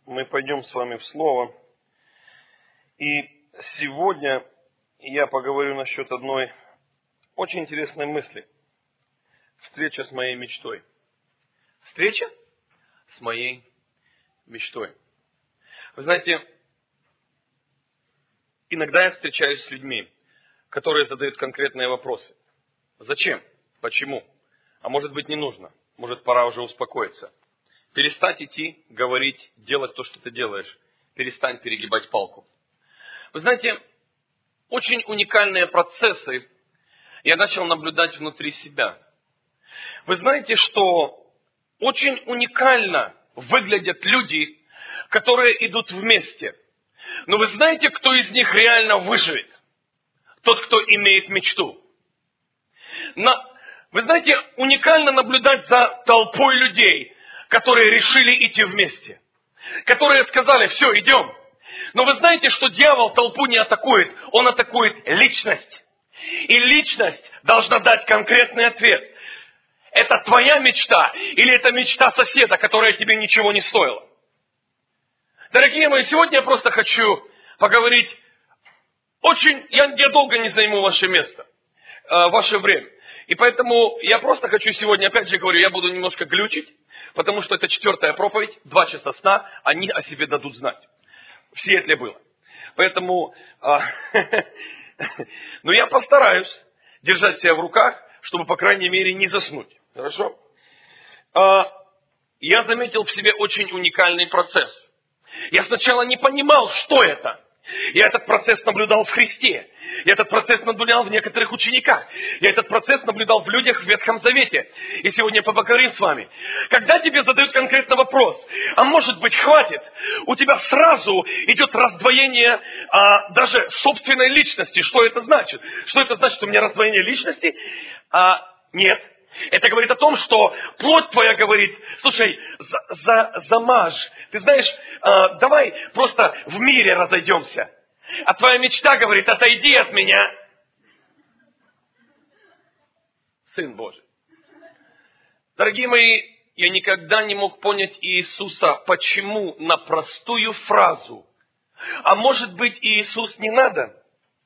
мы пойдем с вами в Слово. И сегодня я поговорю насчет одной очень интересной мысли. Встреча с моей мечтой. Встреча с моей мечтой. Вы знаете, иногда я встречаюсь с людьми, которые задают конкретные вопросы. Зачем? Почему? А может быть, не нужно. Может, пора уже успокоиться. Перестать идти, говорить, делать то, что ты делаешь. Перестань перегибать палку. Вы знаете, очень уникальные процессы я начал наблюдать внутри себя. Вы знаете, что очень уникально выглядят люди, которые идут вместе. Но вы знаете, кто из них реально выживет? Тот, кто имеет мечту. Вы знаете, уникально наблюдать за толпой людей, которые решили идти вместе. Которые сказали: все, идем. Но вы знаете, что дьявол толпу не атакует, он атакует личность. И личность должна дать конкретный ответ. Это твоя мечта или это мечта соседа, которая тебе ничего не стоила? Дорогие мои, сегодня я просто хочу поговорить я долго не займу ваше место, ваше время. И поэтому я просто хочу сегодня, опять же говорю, я буду немножко глючить, потому что это 4-я проповедь, 2 часа сна, они о себе дадут знать. В Сиэтле было. Поэтому, но я постараюсь держать себя в руках, чтобы, по крайней мере, не заснуть. Хорошо? Я заметил в себе очень уникальный процесс. Я сначала не понимал, что это. Я этот процесс наблюдал в Христе. Я этот процесс наблюдал в некоторых учениках. Я этот процесс наблюдал в людях в Ветхом Завете. И сегодня поговорим с вами. Когда тебе задают конкретный вопрос, а может быть хватит, у тебя сразу идет раздвоение даже собственной личности. Что это значит? Что это значит, у меня раздвоение личности? Нет. Это говорит о том, что плоть твоя говорит: слушай, замажь. Ты знаешь, давай просто в мире разойдемся. А твоя мечта говорит: отойди от меня, Сын Божий. Дорогие мои, я никогда не мог понять Иисуса, почему на простую фразу: а может быть, Иисус не надо?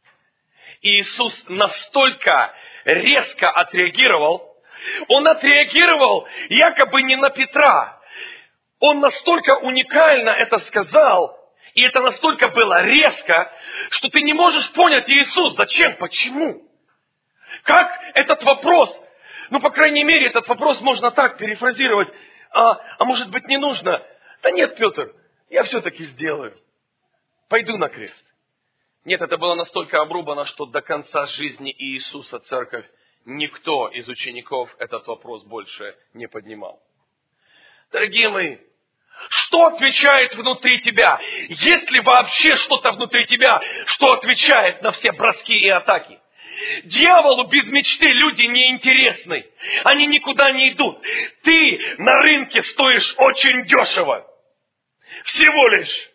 Иисус настолько резко отреагировал. Он отреагировал якобы не на Петра. Он настолько уникально это сказал, и это настолько было резко, что ты не можешь понять: Иисус, зачем, почему? Как этот вопрос, по крайней мере, этот вопрос можно так перефразировать: а может быть, не нужно? Да нет, Петр, я все-таки сделаю. Пойду на крест. Нет, это было настолько обрубано, что до конца жизни Иисуса церковь никто из учеников этот вопрос больше не поднимал. Дорогие мои, что отвечает внутри тебя? Есть ли вообще что-то внутри тебя, что отвечает на все броски и атаки? Дьяволу без мечты люди неинтересны. Они никуда не идут. Ты на рынке стоишь очень дешево. Всего лишь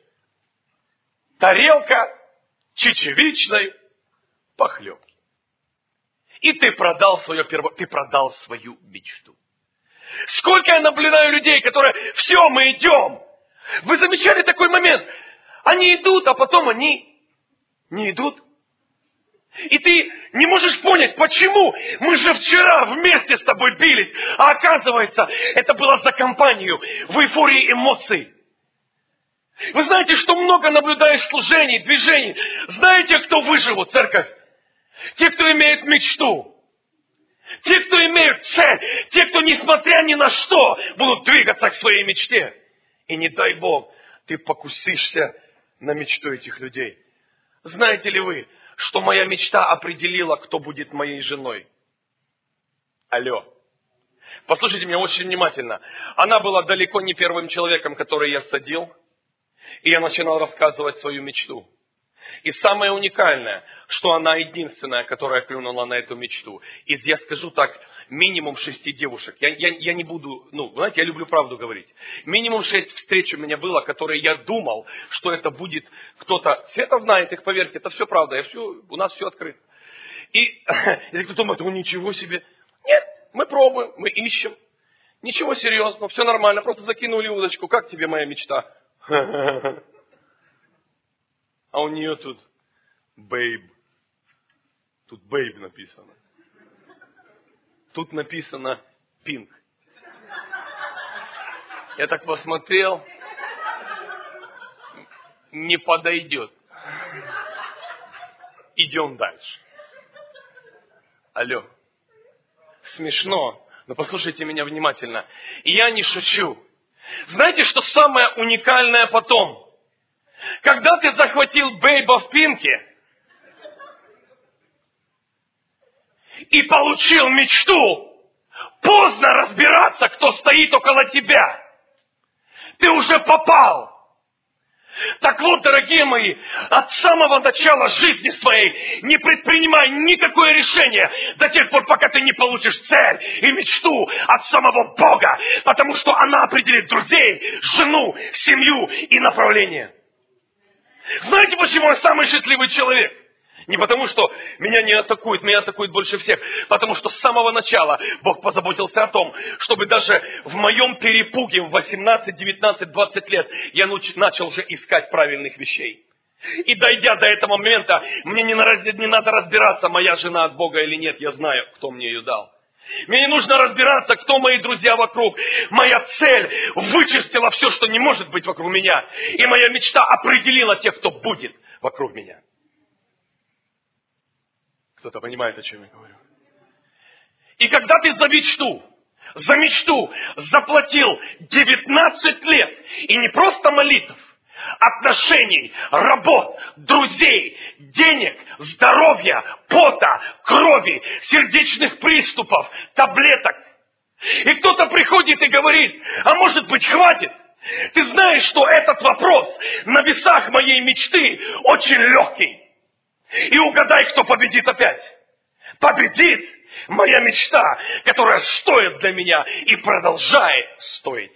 тарелка чечевичной похлебки. И ты продал свою мечту. Сколько я наблюдаю людей, которые: все, мы идем. Вы замечали такой момент? Они идут, а потом они не идут. И ты не можешь понять, почему. Мы же вчера вместе с тобой бились. А оказывается, это было за компанию, в эйфории эмоций. Вы знаете, что много наблюдаешь служений, движений. Знаете, кто выживут, церковь? Те, кто имеет мечту. Те, кто имеют цель. Те, кто, несмотря ни на что, будут двигаться к своей мечте. И не дай Бог, ты покусишься на мечту этих людей. Знаете ли вы, что моя мечта определила, кто будет моей женой? Алло. Послушайте меня очень внимательно. Она была далеко не первым человеком, который я садил. И я начинал рассказывать свою мечту. И самое уникальное, что она единственная, которая клюнула на эту мечту. Я скажу так, минимум 6 девушек. Я не буду, знаете, я люблю правду говорить. Минимум 6 встреч у меня было, которые я думал, что это будет кто-то. Света знает их, поверьте, это все правда. У нас все открыто. И если кто-то думает: ничего себе. Нет, мы пробуем, мы ищем. Ничего серьезного, все нормально. Просто закинули удочку. Как тебе моя мечта? А у нее тут бейб. Тут бейб написано. Тут написано пинк. Я так посмотрел. Не подойдет. Идем дальше. Алло. Смешно, но послушайте меня внимательно. И я не шучу. Знаете, что самое уникальное потом? Когда ты захватил бейба в пинке и получил мечту, поздно разбираться, кто стоит около тебя. Ты уже попал. Так вот, дорогие мои, от самого начала жизни своей не предпринимай никакое решение до тех пор, пока ты не получишь цель и мечту от самого Бога, потому что она определит друзей, жену, семью и направление. Знаете, почему я самый счастливый человек? Не потому, что меня атакуют больше всех. Потому что с самого начала Бог позаботился о том, чтобы даже в моем перепуге в 18, 19, 20 лет я начал уже искать правильных вещей. И дойдя до этого момента, мне не надо разбираться, моя жена от Бога или нет. Я знаю, кто мне ее дал. Мне не нужно разбираться, кто мои друзья вокруг. Моя цель вычистила все, что не может быть вокруг меня. И моя мечта определила тех, кто будет вокруг меня. Кто-то понимает, о чем я говорю. И когда ты за мечту заплатил 19 лет, и не просто молитв, отношений, работ, друзей, денег, здоровья, пота, крови, сердечных приступов, таблеток. И кто-то приходит и говорит, а может быть хватит? Ты знаешь, что этот вопрос на весах моей мечты очень легкий. И угадай, кто победит опять. Победит моя мечта, которая стоит для меня и продолжает стоить.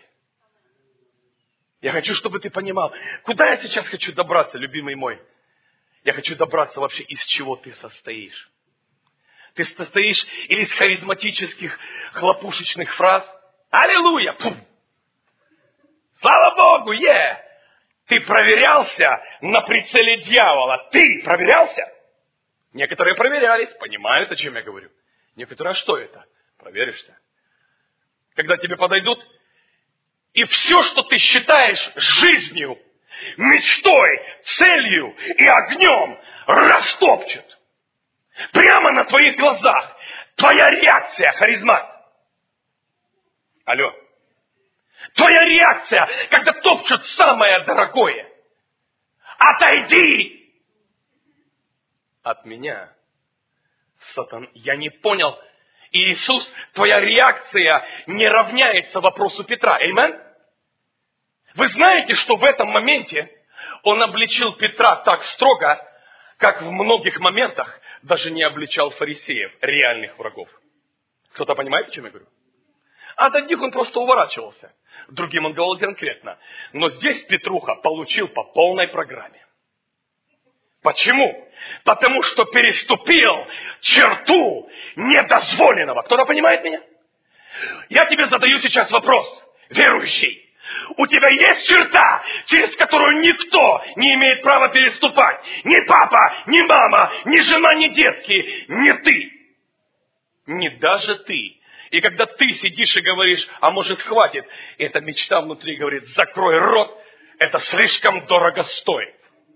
Я хочу, чтобы ты понимал, куда я сейчас хочу добраться, любимый мой. Я хочу добраться вообще, из чего ты состоишь. Ты состоишь или из харизматических хлопушечных фраз. Аллилуйя! Пум! Слава Богу! Ты проверялся на прицеле дьявола. Ты проверялся? Некоторые проверялись, понимают, о чем я говорю. Некоторые, а что это? Проверишься. Когда тебе подойдут, и все, что ты считаешь жизнью, мечтой, целью и огнем, растопчут. Прямо на твоих глазах. Твоя реакция, харизмат. Алло. Твоя реакция, когда топчут самое дорогое. Отойди от меня, сатан. Я не понял. Иисус, твоя реакция не равняется вопросу Петра. Аминь? Вы знаете, что в этом моменте он обличил Петра так строго, как в многих моментах даже не обличал фарисеев, реальных врагов. Кто-то понимает, о чем я говорю? А от одних он просто уворачивался. Другим он говорил конкретно. Но здесь Петруха получил по полной программе. Почему? Потому что переступил черту недозволенного. Кто-то понимает меня? Я тебе задаю сейчас вопрос, верующий. У тебя есть черта, через которую никто не имеет права переступать? Ни папа, ни мама, ни жена, ни детки, ни ты. Не даже ты. И когда ты сидишь и говоришь, а может хватит, эта мечта внутри говорит, закрой рот, это слишком дорого стоит.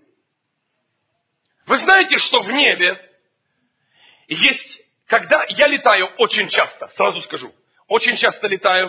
Вы знаете, что в небе есть, когда я летаю очень часто, сразу скажу, очень часто летаю,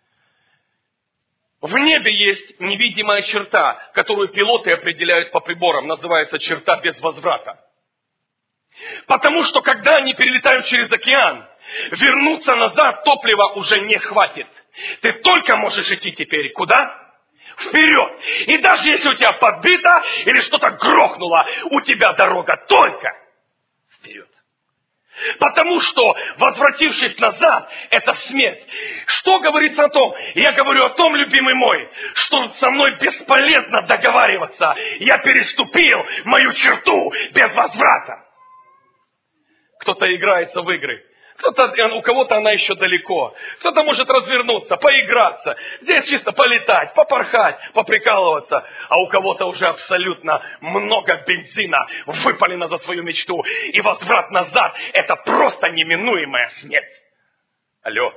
в небе есть невидимая черта, которую пилоты определяют по приборам, называется черта без возврата. Потому что когда они перелетают через океан, вернуться назад топлива уже не хватит. Ты только можешь идти теперь куда? Вперед. И даже если у тебя подбито или что-то грохнуло, у тебя дорога только вперед. Потому что, возвратившись назад, это смерть. Что говорится о том? Я говорю о том, любимый мой, что со мной бесполезно договариваться. Я переступил мою черту без возврата. Кто-то играется в игры. У кого-то она еще далеко. Кто-то может развернуться, поиграться. Здесь чисто полетать, попорхать, поприкалываться. А у кого-то уже абсолютно много бензина выпалено за свою мечту. И возврат назад – это просто неминуемая смерть. Алло.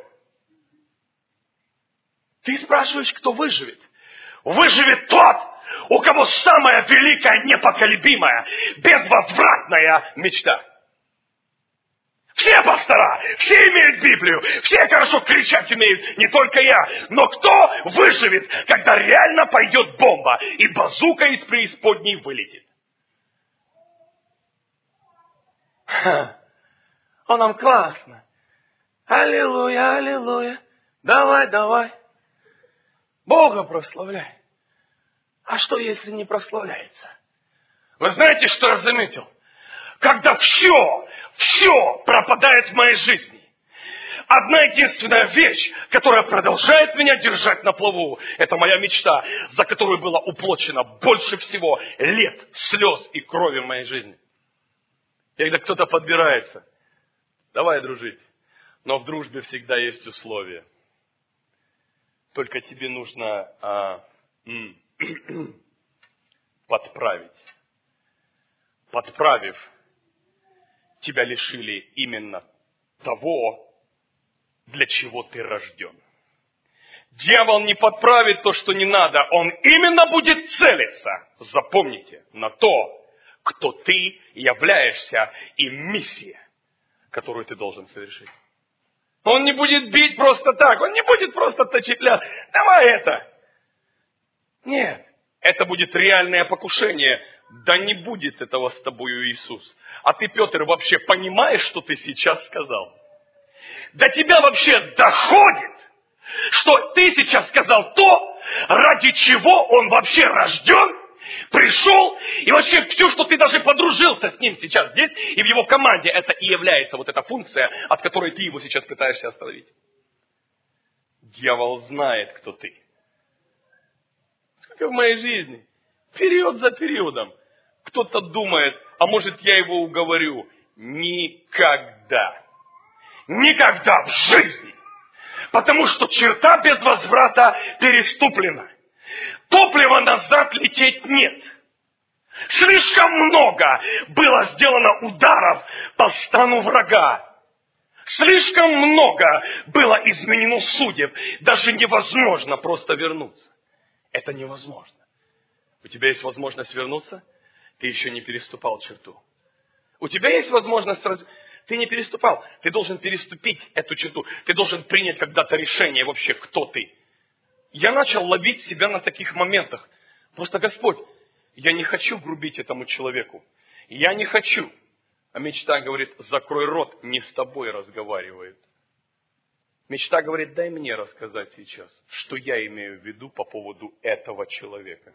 Ты спрашиваешь, кто выживет? Выживет тот, у кого самая великая, непоколебимая, безвозвратная мечта. Все пастора, все имеют Библию, все хорошо кричать умеют, не только я. Но кто выживет, когда реально пойдет бомба и базука из преисподней вылетит? Он нам классно. Аллилуйя, аллилуйя. Давай, давай. Бога прославляй. А что, если не прославляется? Вы знаете, что я заметил? Когда все пропадает в моей жизни. Одна единственная вещь, которая продолжает меня держать на плаву, это моя мечта, за которую было уплачено больше всего лет, слез и крови в моей жизни. И когда кто-то подбирается, давай дружить, но в дружбе всегда есть условия. Только тебе нужно подправить. Подправив, тебя лишили именно того, для чего ты рожден. Дьявол не подправит то, что не надо. Он именно будет целиться, запомните, на то, кто ты являешься и миссия, которую ты должен совершить. Он не будет бить просто так, он не будет просто точить ляд. Давай это. Нет, это будет реальное покушение. Да не будет этого с тобою, Иисус. А ты, Петр, вообще понимаешь, что ты сейчас сказал? До тебя вообще доходит, что ты сейчас сказал то, ради чего он вообще рожден, пришел, и вообще все, что ты даже подружился с ним сейчас здесь, и в его команде, это и является вот эта функция, от которой ты его сейчас пытаешься остановить. Дьявол знает, кто ты. Сколько в моей жизни, период за периодом, кто-то думает, а может я его уговорю. Никогда. Никогда в жизни. Потому что черта без возврата переступлена. Топлива назад лететь нет. Слишком много было сделано ударов по стану врага. Слишком много было изменено судеб. Даже невозможно просто вернуться. Это невозможно. У тебя есть возможность вернуться? Ты еще не переступал черту. У тебя есть возможность... Ты не переступал. Ты должен переступить эту черту. Ты должен принять когда-то решение вообще, кто ты. Я начал ловить себя на таких моментах. Просто, Господь, я не хочу грубить этому человеку. Я не хочу. А мечта говорит, закрой рот, не с тобой разговаривают. Мечта говорит, дай мне рассказать сейчас, что я имею в виду по поводу этого человека.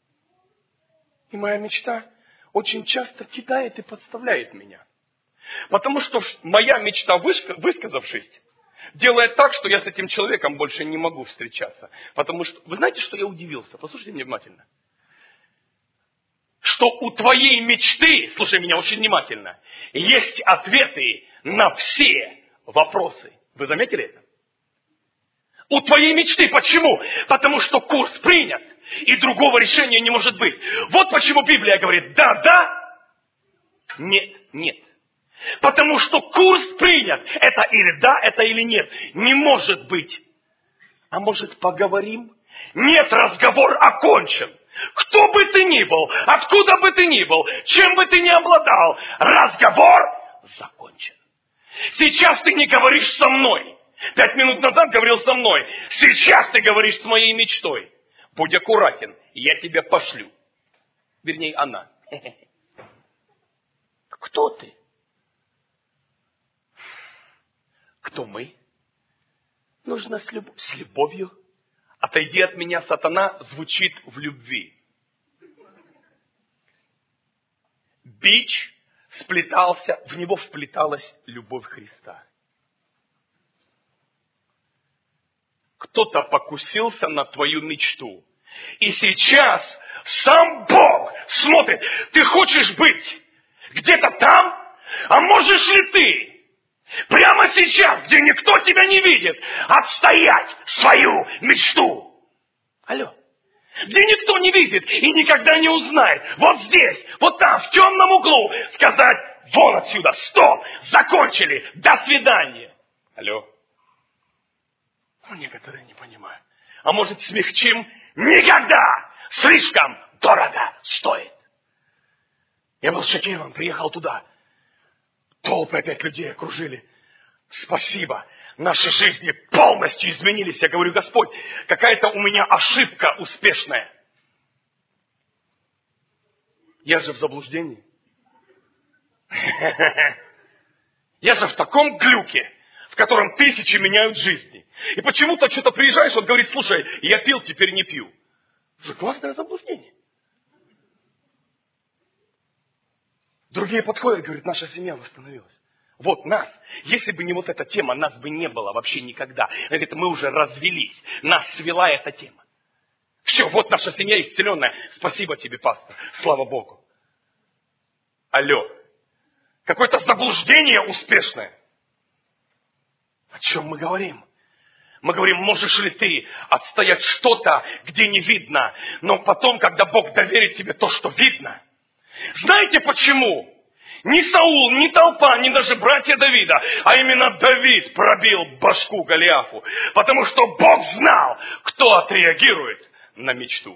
И моя мечта очень часто кидает и подставляет меня. Потому что моя мечта, высказавшись, делает так, что я с этим человеком больше не могу встречаться. Потому что, вы знаете, что я удивился? Послушайте меня внимательно. Что у твоей мечты, слушай меня очень внимательно, есть ответы на все вопросы. Вы заметили это? У твоей мечты. Почему? Потому что курс принят, и другого решения не может быть. Вот почему Библия говорит да, нет. Потому что курс принят. Это или да, это или нет. Не может быть. А может, поговорим? Нет, разговор окончен. Кто бы ты ни был, откуда бы ты ни был, чем бы ты ни обладал, разговор закончен. Сейчас ты не говоришь со мной. 5 минут назад говорил со мной. Сейчас ты говоришь с моей мечтой. Будь аккуратен, я тебя пошлю. Вернее, она. Кто ты? Кто мы? Нужно с любовью. Отойди от меня, сатана, звучит в любви. Бич сплетался, в него вплеталась любовь Христа. Кто-то покусился на твою мечту. И сейчас сам Бог смотрит. Ты хочешь быть где-то там? А можешь ли ты Прямо сейчас, где никто тебя не видит, отстоять свою мечту. Алло. Где никто не видит и никогда не узнает. Вот здесь, вот там, в темном углу, сказать: вон отсюда, стоп, закончили, до свидания. Алло. Ну, некоторые не понимают. А может, смягчим? Никогда! Слишком дорого стоит. Я был шокирован, приехал туда. Толпы опять людей окружили. Спасибо. Наши жизни полностью изменились. Я говорю: Господь, какая-то у меня ошибка успешная. Я же в заблуждении. Я же в таком глюке, в котором тысячи меняют жизни. И почему-то что-то приезжаешь, он говорит: слушай, я пил, теперь не пью. Это классное заблуждение. Другие подходят, говорят: наша семья восстановилась. Вот нас, если бы не вот эта тема, нас бы не было вообще никогда. Говорит: мы уже развелись, нас свела эта тема. Все, вот наша семья исцеленная. Спасибо тебе, пастор, слава Богу. Алло, какое-то заблуждение успешное. О чем мы говорим? Мы говорим: можешь ли ты отстоять что-то, где не видно, но потом, когда Бог доверит тебе то, что видно. Знаете почему? Ни Саул, ни толпа, ни даже братья Давида, а именно Давид пробил башку Голиафу. Потому что Бог знал, кто отреагирует на мечту.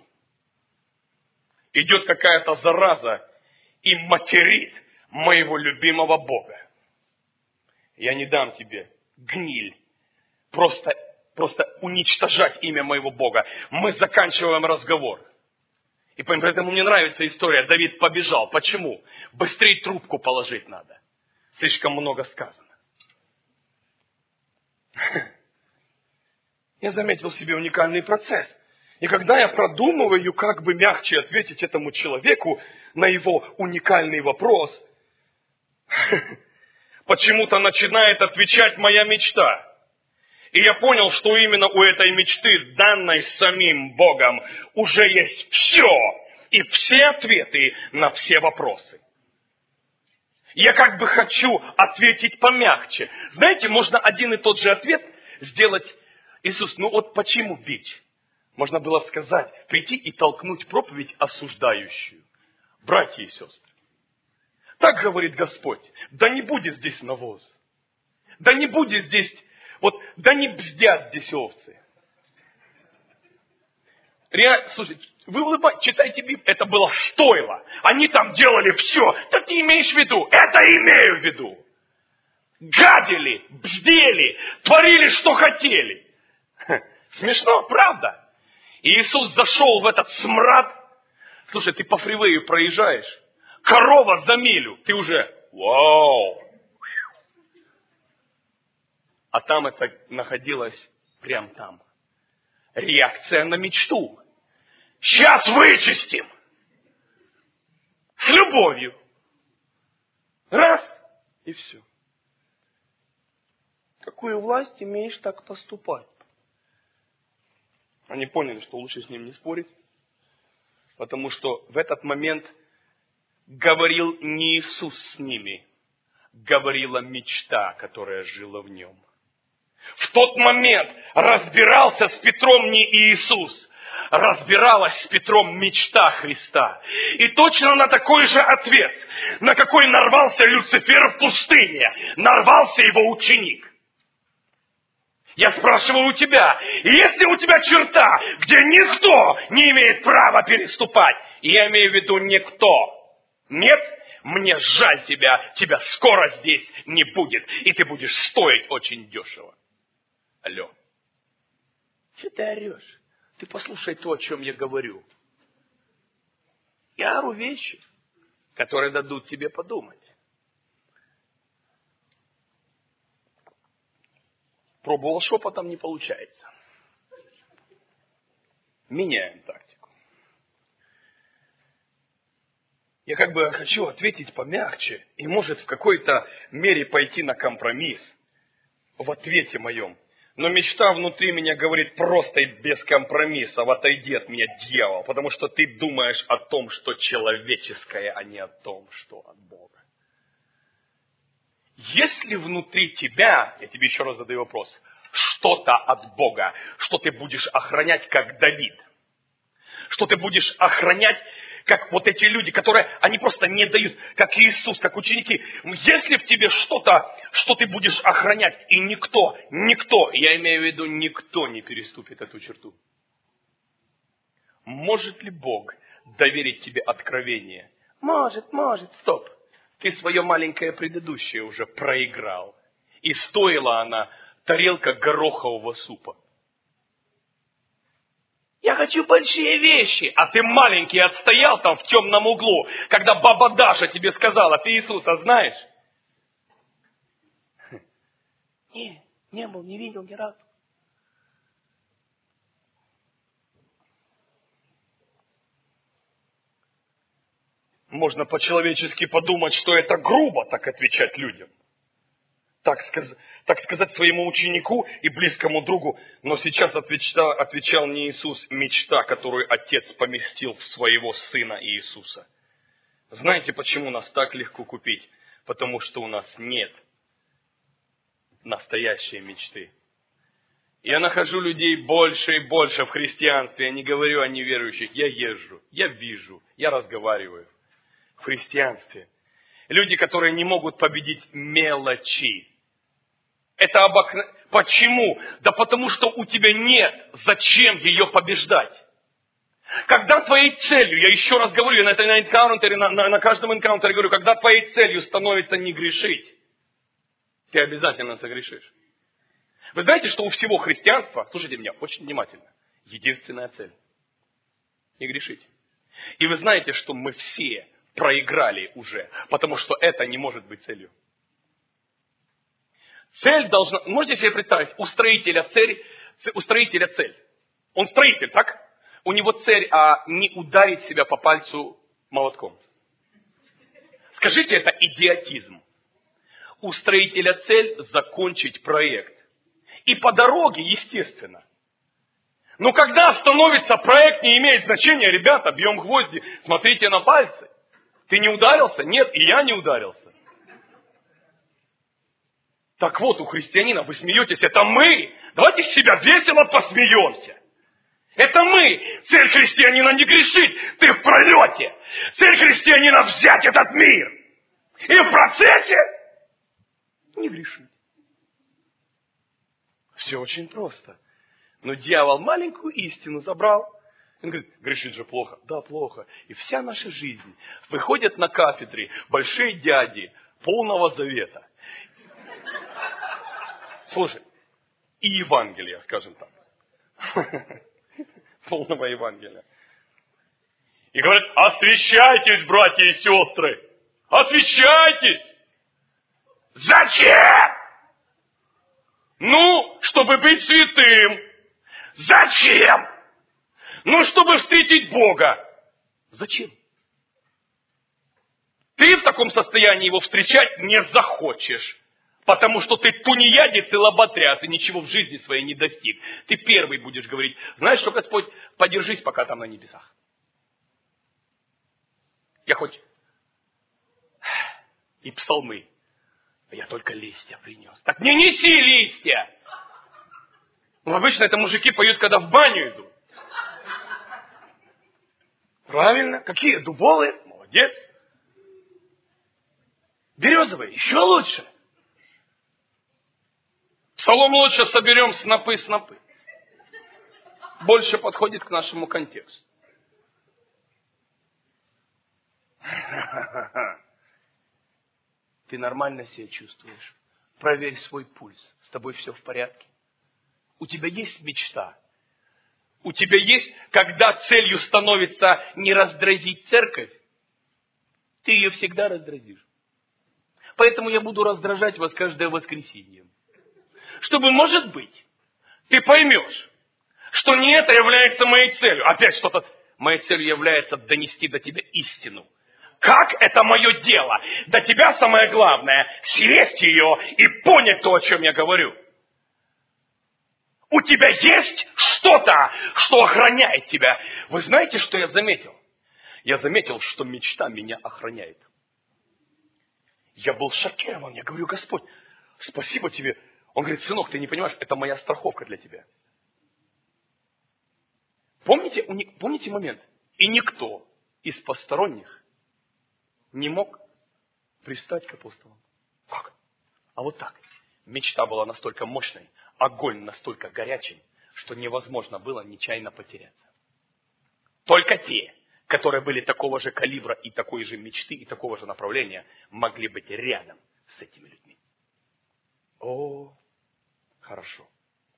Идет какая-то зараза и материт моего любимого Бога. Я не дам тебе, гниль, просто уничтожать имя моего Бога. Мы заканчиваем разговор. И поэтому мне нравится история. Давид побежал. Почему? Быстрее трубку положить надо. Слишком много сказано. Я заметил в себе уникальный процесс. И когда я продумываю, как бы мягче ответить этому человеку на его уникальный вопрос, почему-то начинает отвечать моя мечта. И я понял, что именно у этой мечты, данной самим Богом, уже есть все и все ответы на все вопросы. Я как бы хочу ответить помягче. Знаете, можно один и тот же ответ сделать: Иисус, ну вот почему бить? Можно было сказать, прийти и толкнуть проповедь осуждающую. Братья и сестры, так говорит Господь: да не будет здесь навоз, да не будет здесь, да не бздят здесь овцы. Слушайте, вы улыбаетесь, читайте Библию, это было стойло. Они там делали все. Да ты имеешь в виду? Это имею в виду. Гадили, бздели, творили, что хотели. Смешно, правда? И Иисус зашел в этот смрад. Слушай, ты по фривею проезжаешь, корова за милю, ты уже вау. А там это находилось прямо там. Реакция на мечту. Сейчас вычистим. С любовью. Раз, и все. Какую власть имеешь так поступать? Они поняли, что лучше с ним не спорить. Потому что в этот момент говорил не Иисус с ними. Говорила мечта, которая жила в нем. В тот момент разбирался с Петром не Иисус, разбиралась с Петром мечта Христа. И точно на такой же ответ, на какой нарвался Люцифер в пустыне, нарвался его ученик. Я спрашиваю у тебя, есть ли у тебя черта, где никто не имеет права переступать? И я имею в виду никто. Нет? Мне жаль тебя скоро здесь не будет, и ты будешь стоить очень дешево. Алло. Что ты орешь? Ты послушай то, о чем я говорю. Я ору вещи, которые дадут тебе подумать. Пробовал шепотом, не получается. Меняем тактику. Я как бы хочу ответить помягче и, может, в какой-то мере пойти на компромисс в ответе моем. Но мечта внутри меня говорит просто и без компромиссов: отойди от меня, дьявол, потому что ты думаешь о том, что человеческое, а не о том, что от Бога. Если внутри тебя, я тебе еще раз задаю вопрос, что-то от Бога, что ты будешь охранять, как Давид, что ты будешь охранять, как вот эти люди, которые, они просто не дают, как Иисус, как ученики. Если в тебе что-то, что ты будешь охранять, и никто, я имею в виду, никто не переступит эту черту. Может ли Бог доверить тебе откровение? Может, стоп. Ты свое маленькое предыдущее уже проиграл. И стоила она тарелка горохового супа. Я хочу большие вещи, а ты маленький отстоял там в темном углу, когда баба Даша тебе сказала, ты Иисуса знаешь? Не был, не видел ни разу. Можно по-человечески подумать, что это грубо так отвечать людям. Так сказать своему ученику и близкому другу. Но сейчас отвечал не Иисус, мечта, которую Отец поместил в своего Сына Иисуса. Знаете, почему нас так легко купить? Потому что у нас нет настоящей мечты. Я нахожу людей больше и больше в христианстве. Я не говорю о неверующих. Я езжу, я вижу, я разговариваю. В христианстве. Люди, которые не могут победить мелочи. Это Почему? Да потому что у тебя нет. Зачем ее побеждать? Когда твоей целью, я еще раз говорю, на энкаунтере, на каждом энкаунтере говорю, когда твоей целью становится не грешить, ты обязательно согрешишь. Вы знаете, что у всего христианства, слушайте меня очень внимательно, единственная цель – не грешить. И вы знаете, что мы все проиграли уже, потому что это не может быть целью. Цель должна... Можете себе представить, у строителя цель. Он строитель, так? У него цель не ударить себя по пальцу молотком. Скажите, это идиотизм. У строителя цель закончить проект. И по дороге, естественно. Но когда становится проект, не имеет значения, ребята, бьем гвозди, смотрите на пальцы. Ты не ударился? Нет, и я не ударился. Так вот, у христианина, вы смеетесь, это мы. Давайте с себя весело посмеемся. Это мы. Цель христианина не грешить, ты в пролете. Цель христианина взять этот мир. И в процессе не грешить. Все очень просто. Но дьявол маленькую истину забрал. Он говорит, грешить же плохо. Да, плохо. И вся наша жизнь. Выходят на кафедре большие дяди полного завета. Слушай, и Евангелие, скажем так. Полного Евангелия. И говорят, освящайтесь, братья и сестры. Освящайтесь. Зачем? Ну, чтобы быть святым. Зачем? Ну, чтобы встретить Бога. Зачем? Ты в таком состоянии его встречать не захочешь. Потому что ты тунеядец и лоботряс, и ничего в жизни своей не достиг. Ты первый будешь говорить, знаешь что, Господь, подержись пока там на небесах. Я хоть и псалмы, а я только листья принес. Так не неси листья! Ну, обычно это мужики поют, когда в баню идут. Правильно. Какие? Дубовые? Молодец. Березовые? Еще лучше. Псалом лучше соберем снопы. Больше подходит к нашему контексту. Ты нормально себя чувствуешь? Проверь свой пульс. С тобой все в порядке? У тебя есть мечта? У тебя есть, когда целью становится не раздразить церковь, ты ее всегда раздразишь. Поэтому я буду раздражать вас каждое воскресенье. Чтобы, может быть, ты поймешь, что не это является моей целью. Опять что-то. Моей целью является донести до тебя истину. Как это мое дело? До тебя самое главное съесть ее и понять то, о чем я говорю. У тебя есть что-то, что охраняет тебя. Вы знаете, что я заметил? Я заметил, что мечта меня охраняет. Я был шокирован. Я говорю: Господь, спасибо тебе. Он говорит: сынок, ты не понимаешь, это моя страховка для тебя. Помните момент? И никто из посторонних не мог пристать к апостолам. Как? А вот так. Мечта была настолько мощной, огонь настолько горячий, что невозможно было нечаянно потеряться. Только те, которые были такого же калибра и такой же мечты, и такого же направления, могли быть рядом с этими людьми. О, хорошо.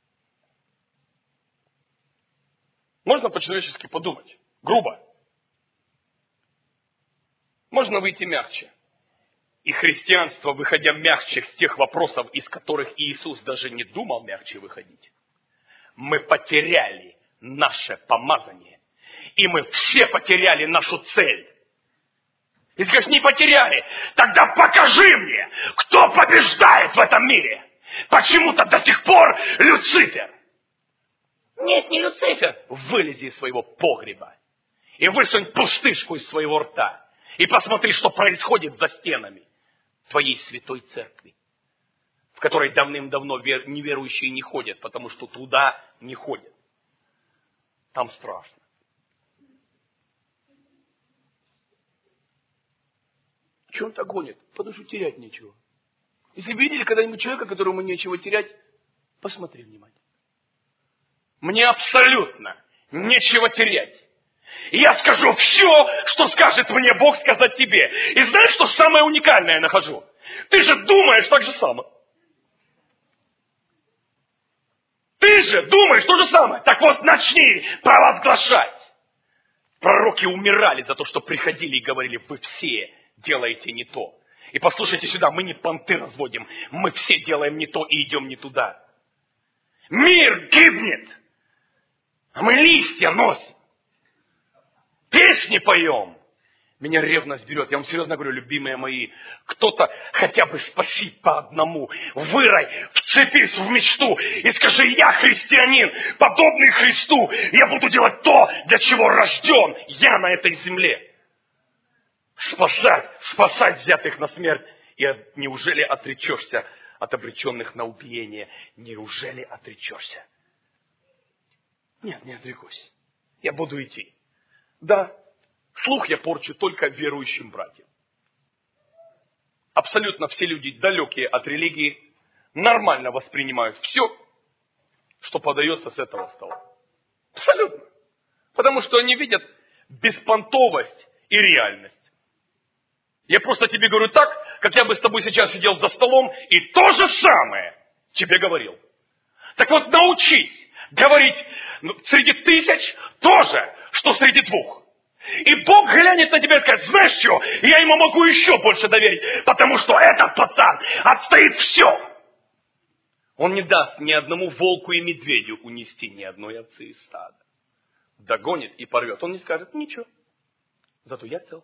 Можно по-человечески подумать, грубо. Можно выйти мягче. И христианство, выходя мягче с тех вопросов, из которых Иисус даже не думал мягче выходить, мы потеряли наше помазание. И мы все потеряли нашу цель. И скажешь: не потеряли. Тогда покажи мне, кто побеждает в этом мире. Почему-то до сих пор Люцифер. Нет, не Люцифер. Вылези из своего погреба. И высунь пустышку из своего рта. И посмотри, что происходит за стенами твоей святой церкви, в которой давным-давно неверующие не ходят, потому что туда не ходят. Там страшно. Чего он так гонит? Потому что терять нечего. Если видели когда-нибудь человека, которому нечего терять, посмотри внимательно. Мне абсолютно нечего терять. И я скажу все, что скажет мне Бог сказать тебе. И знаешь, что самое уникальное я нахожу? Ты же думаешь так же самое. Ты же думаешь то же самое. Так вот, начни провозглашать. Пророки умирали за то, что приходили и говорили: вы все делаете не то. И послушайте сюда, мы не понты разводим. Мы все делаем не то и идем не туда. Мир гибнет. А мы листья носим. Песни поем. Меня ревность берет. Я вам серьезно говорю, любимые мои. Кто-то хотя бы спаси по одному. Вырой, вцепись в мечту и скажи: я христианин, подобный Христу. Я буду делать то, для чего рожден я на этой земле. Спасать взятых на смерть. И неужели отречешься от обреченных на убиение? Неужели отречешься? Нет, не отрекусь. Я буду идти. Да, слух я порчу только верующим братьям. Абсолютно все люди, далекие от религии, нормально воспринимают все, что подается с этого стола. Абсолютно. Потому что они видят беспонтовость и реальность. Я просто тебе говорю так, как я бы с тобой сейчас сидел за столом и то же самое тебе говорил. Так вот, научись говорить среди тысяч то же, что среди двух. И Бог глянет на тебя и скажет: знаешь что, я ему могу еще больше доверить, потому что этот пацан отстоит все. Он не даст ни одному волку и медведю унести ни одной овцы из стада. Догонит и порвет. Он не скажет: ничего, зато я цел.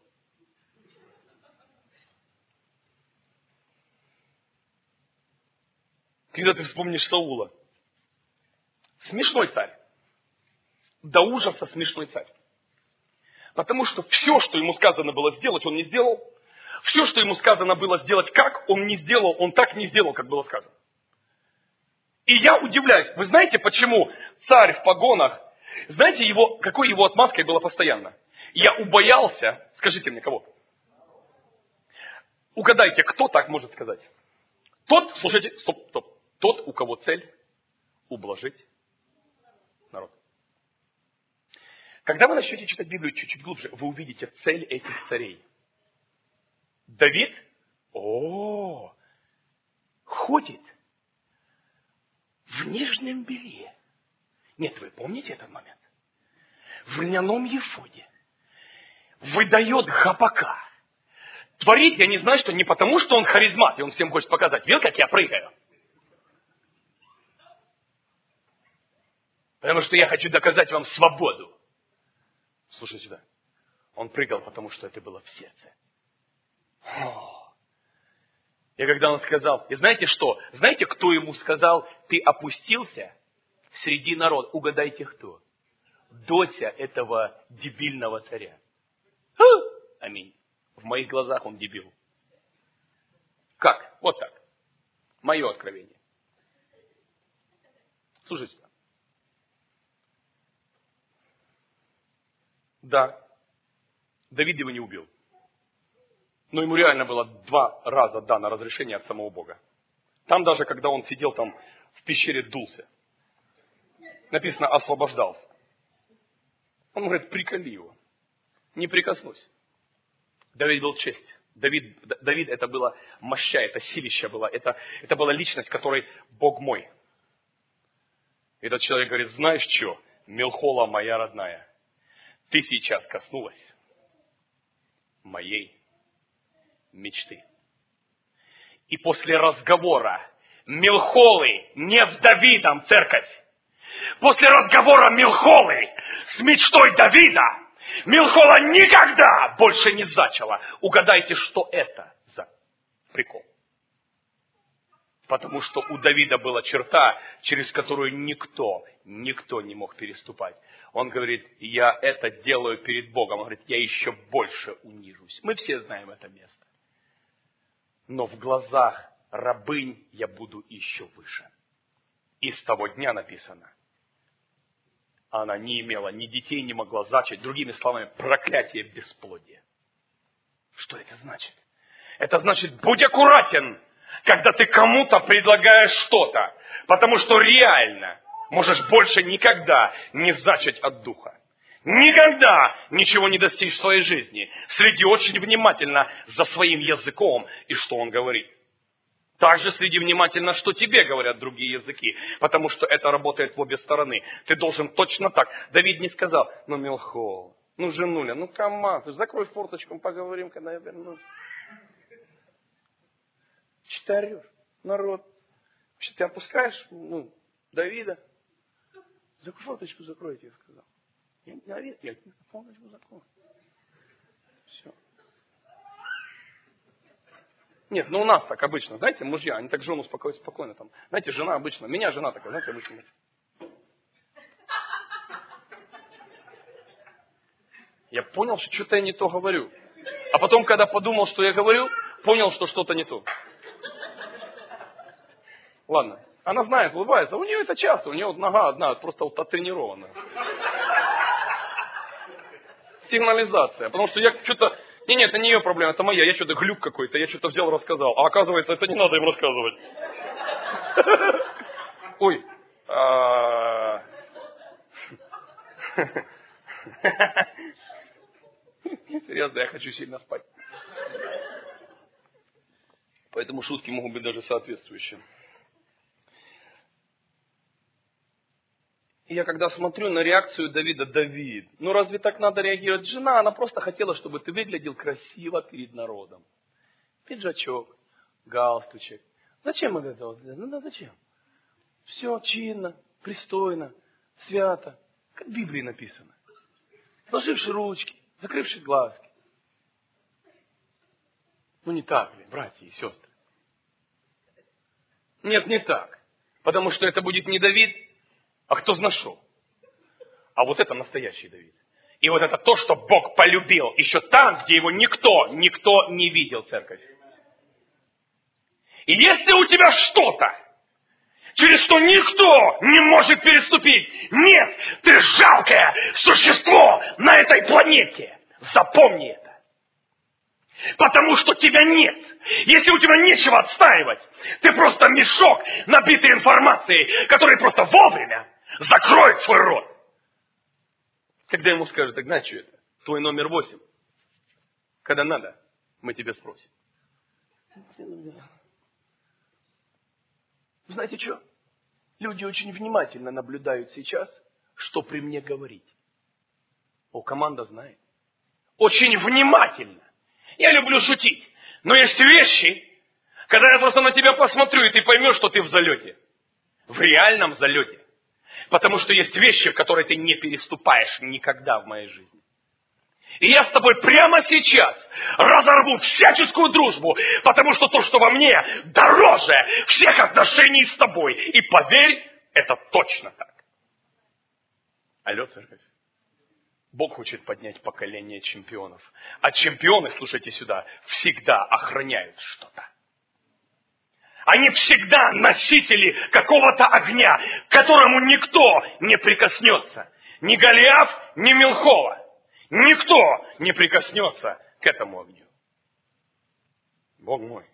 Когда ты вспомнишь Саула, смешной царь. До ужаса смешной царь. Потому что все, что ему сказано было сделать, он не сделал. Все, что ему сказано было сделать как, он не сделал. Он так не сделал, как было сказано. И я удивляюсь. Вы знаете, почему царь в погонах, знаете, какой его отмазкой было постоянно? Я убоялся, скажите мне, кого? Угадайте, кто так может сказать? Тот, слушайте, стоп. Тот, у кого цель ублажить народ. Когда вы начнете читать Библию чуть-чуть глубже, вы увидите цель этих царей. Давид, ходит в нежном белье. Нет, вы помните этот момент? В льняном ефоде. Выдает гопака. Творит, я не знаю, что не потому, что он харизмат, и он всем хочет показать. Видел, как я прыгаю? Потому что я хочу доказать вам свободу. Слушай сюда. Он прыгал, потому что это было в сердце. И когда он сказал, и знаете что? Знаете, кто ему сказал: ты опустился среди народа? Угадайте, кто? Дочь этого дебильного царя. Аминь. В моих глазах он дебил. Как? Вот так. Мое откровение. Слушайте. Да, Давид его не убил. Но ему реально было 2 раза дано разрешение от самого Бога. Там даже, когда он сидел там в пещере, дулся. Написано, освобождался. Он говорит, приколи его. Не прикоснусь. Давид был честь. Давид это было моща, это силища было. Это была личность, которой Бог мой. Этот человек говорит, знаешь что, Милхола моя родная, ты сейчас коснулась моей мечты. И после разговора Милхолы не с Давидом, церковь, после разговора Милхолы с мечтой Давида, Милхола никогда больше не зачала. Угадайте, что это за прикол. Потому что у Давида была черта, через которую никто не мог переступать. Он говорит, я это делаю перед Богом. Он говорит, я еще больше унижусь. Мы все знаем это место. Но в глазах рабынь я буду еще выше. И с того дня написано, она не имела ни детей, не могла зачать. Другими словами, проклятие бесплодия. Что это значит? Это значит, будь аккуратен, когда ты кому-то предлагаешь что-то. Потому что реально можешь больше никогда не зачать от духа. Никогда ничего не достичь в своей жизни. Следи очень внимательно за своим языком и что он говорит. Также следи внимательно, что тебе говорят другие языки, потому что это работает в обе стороны. Ты должен точно так. Давид не сказал, Милхол, женуля, камаз, закрой форточку, поговорим, когда я вернусь. Че ты орешь? Народ. Вообще ты опускаешь, Давида. Форточку закрой, я тебе сказал. Я форточку закрою. Все. Нет, у нас так обычно, знаете, мужья, они так жену успокоят спокойно там. Знаете, жена обычно, меня жена такая, знаете, обычно. Я понял, что что-то я не то говорю. А потом, когда подумал, что я говорю, понял, что что-то не то. Ладно, она знает, улыбается. У нее это часто, у нее нога одна, просто оттренированная. Сигнализация, потому что я что-то... Нет, это не ее проблема, это моя. Я что-то глюк какой-то, я что-то взял, рассказал. А оказывается, это не надо им рассказывать. Ой. Серьезно, я хочу сильно спать. Поэтому шутки могут быть даже соответствующие. И я когда смотрю на реакцию Давида, Давид, разве так надо реагировать? Жена, она просто хотела, чтобы ты выглядел красиво перед народом. Пиджачок, галстучек. Зачем это делать? Зачем? Все чинно, пристойно, свято, как в Библии написано. Сложивши ручки, закрывши глазки. Не так ли, братья и сестры? Нет, не так. Потому что это будет не Давид, а кто знашел. А вот это настоящий Давид. И вот это то, что Бог полюбил. Еще там, где его никто не видел, церковь. И если у тебя что-то, через что никто не может переступить, нет, ты жалкое существо на этой планете. Запомни это. Потому что тебя нет. Если у тебя нечего отстаивать, ты просто мешок, набитый информацией, который просто вовремя закроет свой рот. Когда ему скажут, так знаешь, что это? Твой номер 8. Когда надо, мы тебя спросим. Знаете что? Люди очень внимательно наблюдают сейчас, что при мне говорить. Команда знает. Очень внимательно. Я люблю шутить. Но есть вещи, когда я просто на тебя посмотрю, и ты поймешь, что ты в залете. В реальном залете. Потому что есть вещи, в которые ты не переступаешь никогда в моей жизни. И я с тобой прямо сейчас разорву всяческую дружбу, потому что то, что во мне, дороже всех отношений с тобой. И поверь, это точно так. Алло, церковь. Бог хочет поднять поколение чемпионов. А чемпионы, слушайте сюда, всегда охраняют что-то. Они всегда носители какого-то огня, к которому никто не прикоснется. Ни Голиаф, ни Милхова. Никто не прикоснется к этому огню. Бог мой.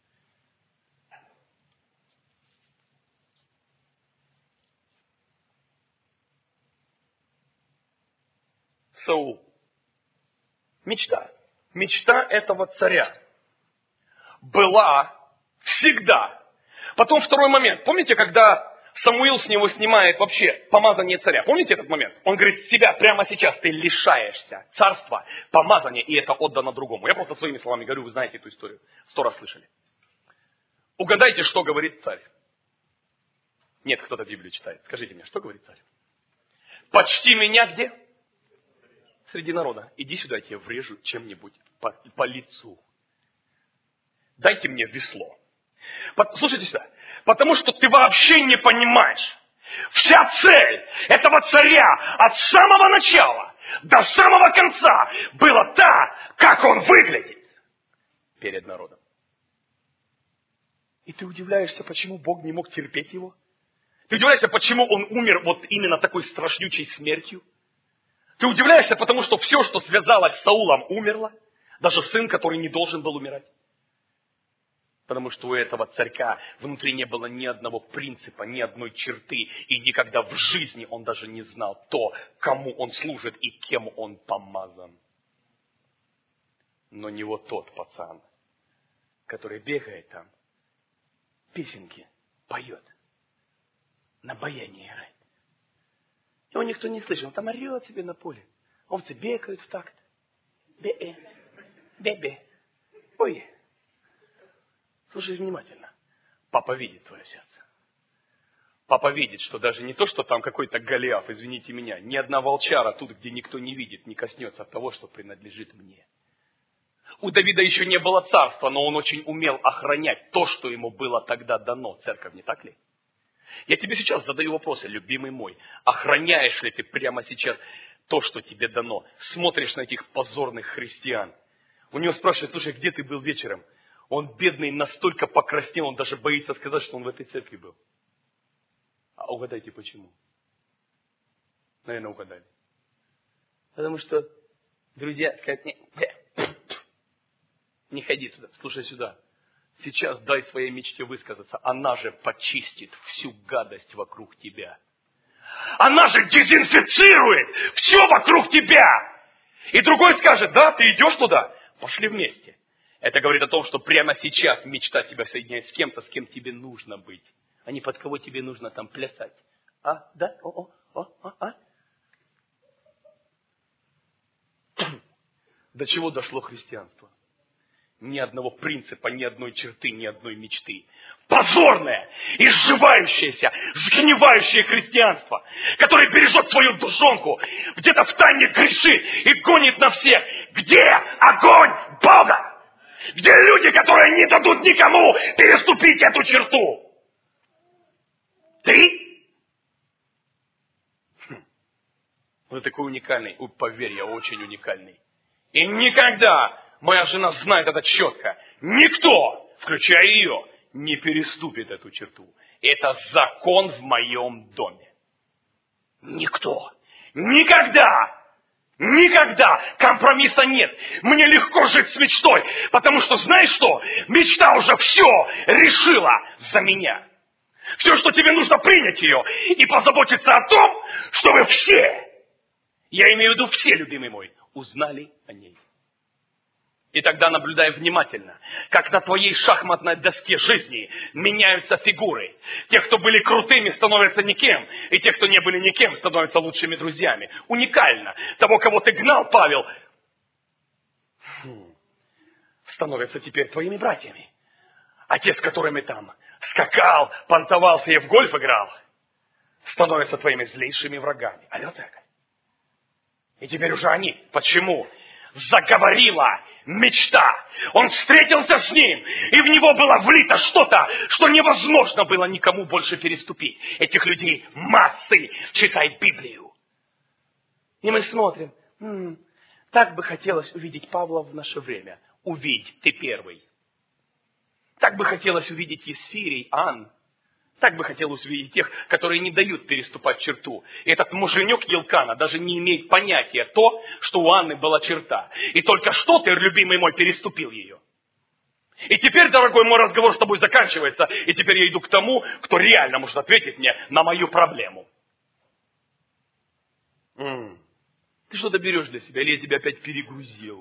Саул. Мечта. Мечта этого царя была всегда. Потом второй момент. Помните, когда Самуил с него снимает вообще помазание царя? Помните этот момент? Он говорит, с тебя прямо сейчас ты лишаешься царства, помазания, и это отдано другому. Я просто своими словами говорю, вы знаете эту историю. 100 раз слышали. Угадайте, что говорит царь. Нет, кто-то Библию читает. Скажите мне, что говорит царь? Почти меня где? Среди народа. Иди сюда, я тебе врежу чем-нибудь по лицу. Дайте мне весло. Слушайте сюда. Потому что ты вообще не понимаешь. Вся цель этого царя от самого начала до самого конца была та, как он выглядит перед народом. И ты удивляешься, почему Бог не мог терпеть его? Ты удивляешься, почему он умер вот именно такой страшнючей смертью? Ты удивляешься, потому что все, что связалось с Саулом, умерло. Даже сын, который не должен был умирать. Потому что у этого царька внутри не было ни одного принципа, ни одной черты. И никогда в жизни он даже не знал то, кому он служит и кем он помазан. Но не вот тот пацан, который бегает там, песенки поет, на баяне играет. Его никто не слышит, он там орет себе на поле. Овцы бегают в такт. Бе-э, бе-бе. Ой. Слушай внимательно. Папа видит твое сердце. Папа видит, что даже не то, что там какой-то Голиаф, извините меня, ни одна волчара тут, где никто не видит, не коснется того, что принадлежит мне. У Давида еще не было царства, но он очень умел охранять то, что ему было тогда дано. Церковь, не так ли? Я тебе сейчас задаю вопросы, любимый мой. Охраняешь ли ты прямо сейчас то, что тебе дано? Смотришь на этих позорных христиан. У него спрашивают, слушай, где ты был вечером? Он, бедный, настолько покраснел, он даже боится сказать, что он в этой церкви был. А угадайте, почему? Наверное, угадали. Потому что, друзья, сказать, не ходи туда, слушай сюда. Сейчас дай своей мечте высказаться. Она же почистит всю гадость вокруг тебя. Она же дезинфицирует все вокруг тебя. И другой скажет, да, ты идешь туда? Пошли вместе. Это говорит о том, что прямо сейчас мечта тебя соединяет с кем-то, с кем тебе нужно быть. А не под кого тебе нужно там плясать. А, да? До чего дошло христианство? Ни одного принципа, ни одной черты, ни одной мечты. Позорное, изживающееся, сгнивающее христианство, которое бережет свою душонку, где-то в тайне грешит и гонит на всех. Где огонь Бога? Где люди, которые не дадут никому переступить эту черту? Ты? Вы такой уникальный. Поверь, я очень уникальный. И никогда... Моя жена знает это четко. Никто, включая ее, не переступит эту черту. Это закон в моем доме. Никто. Никогда. Никогда компромисса нет. Мне легко жить с мечтой, потому что, знаешь что? Мечта уже все решила за меня. Все, что тебе нужно, принять ее и позаботиться о том, чтобы все, я имею в виду все, любимый мой, узнали о ней. И тогда наблюдай внимательно, как на твоей шахматной доске жизни меняются фигуры. Те, кто были крутыми, становятся никем. И те, кто не были никем, становятся лучшими друзьями. Уникально. Того, кого ты гнал, Павел, становятся теперь твоими братьями. А те, с которыми там скакал, понтовался и в гольф играл, становятся твоими злейшими врагами. Алло, церковь. И теперь уже они. Почему? Заговорила мечта. Он встретился с ним, и в него было влито что-то, что невозможно было никому больше переступить. Этих людей массы. Читай Библию. И мы смотрим. Так бы хотелось увидеть Павла в наше время. Увидь, ты первый. Так бы хотелось увидеть Есфирий, Ан. Так бы хотелось увидеть тех, которые не дают переступать черту. И этот муженек Елкана даже не имеет понятия то, что у Анны была черта. И только что ты, любимый мой, переступил ее. И теперь, дорогой мой, разговор с тобой заканчивается. И теперь я иду к тому, кто реально может ответить мне на мою проблему. Ты что-то берешь для себя, или я тебя опять перегрузил?